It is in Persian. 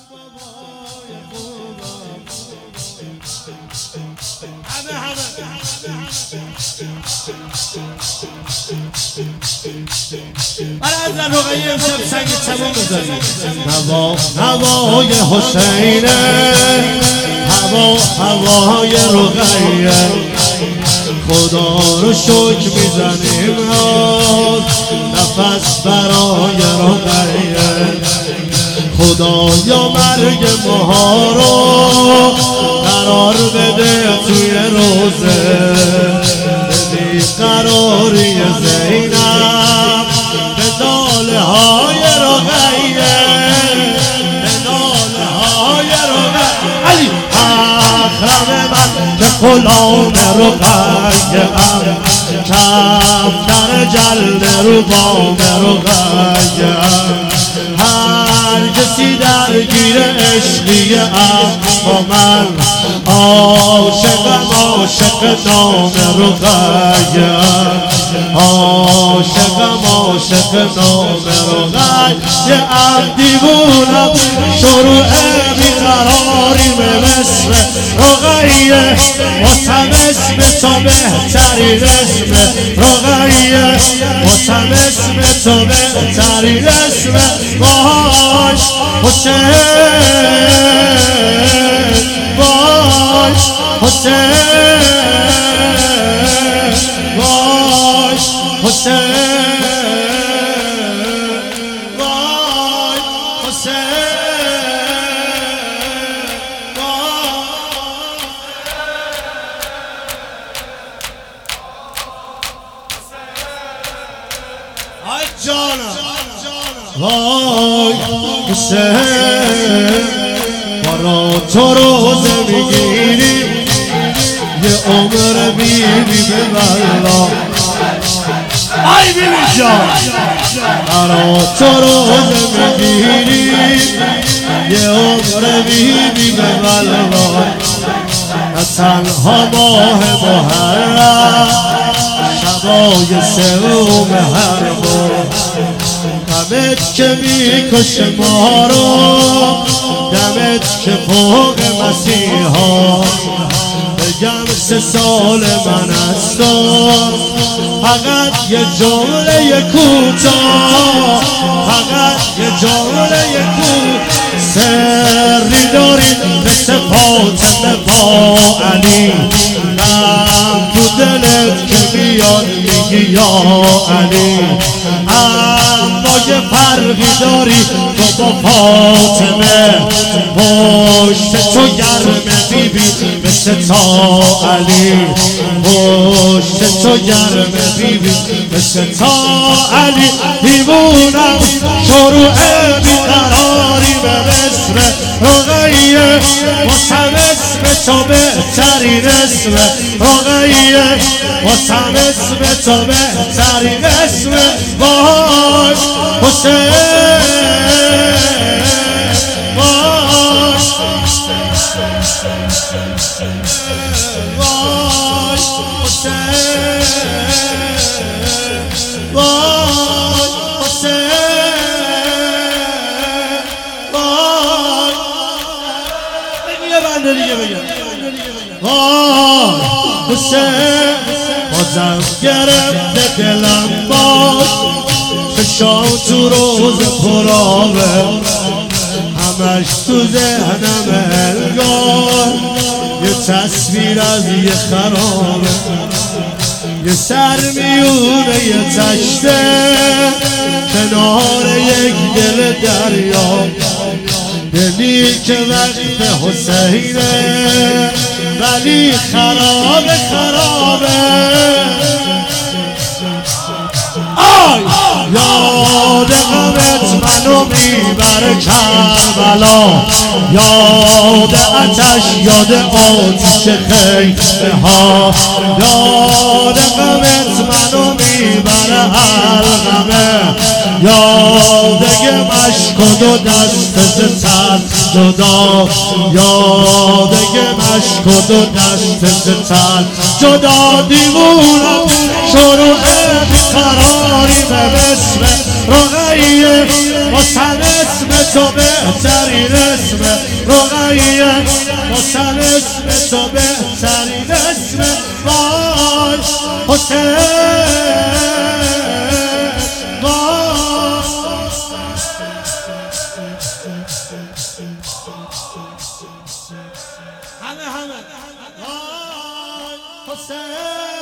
برای حضرت رقیه امشب سنگ چمان بذاریم. هوای حسینه، هوای رقیه، خدا رو شکر میزنیم نفس برای رقیه. خدایا مرگ ماها رو قرار بده توی روزه، بیقراری زینب به ناله های رقیه، به ناله های رقیه. علی اکرم من که غلام رقیه ام، کفتر جلد رو بام رقیه ام. هر کسی درگیر عشقی اما من عاشقم، عاشق نام رقیه ام، عاشقم، عاشق نام رقیه ام. دیوونم شروع بیقراری به مصر رقیه، واسم اسم تو بهترین اسم رقیه، واسم اسم تو بهترین اسم. باش حسین، باش حسین، باش حسین، باش حسین، آی جانم وای حسین، برا تو روزه میگیریم یه عمر بیبی به والله. آی بیبی جان، برا تو روزه میگیریم یه عمر بیبی به والله. نه تنها ماه محرم، شبای سوم هر ماه، دمت که میکشه ما رو، دمت که فوق مسیحا. بگم 3 سال من از تو، فقط یه جمله کوتاه، فقط یه جمله کوتاه. سری داری مثل فاطمه با علی، دم تو دلت که بیاد میگی یا علی. اما یه فرقی داری تو با فاطمه، پشت تو گرمه بیبی مثل تا علی، پشت تو گرمه بیبی مثل تا علی. دیوونم شروع بیقراری به مصر رقیه، واسم اسم تو بهترین اسم رقیه، واسم اسم تو بهترین اسم. باش حسین، باش باش حسین، باش حسین، باش. یه بنده دیگه بگم. باش حسین، بازم گرفته دلم باش، چشام تو روز پرآبه، همش تو ذهنم انگار یه تصویر از یه خرابه. یه سر میونه یه تشته کنار یک دل دریا، دلی که وقت حسینه ولی خرابه خرابه. آی یاد غمت منو میبره کربلا، یاد آتش، یاد آتش خیمه ها، یاد غمت منو میبره میبره حلقمه یادگه مشکد و دست تن جدا یادگه مشکد و دست تن جدا دیوونم شروع بیقراری به بسم رقیه واسن اسم تو بهترین اسم رقیه واسن اسم تو بهترین اسم وای حسین وای همه وای حسین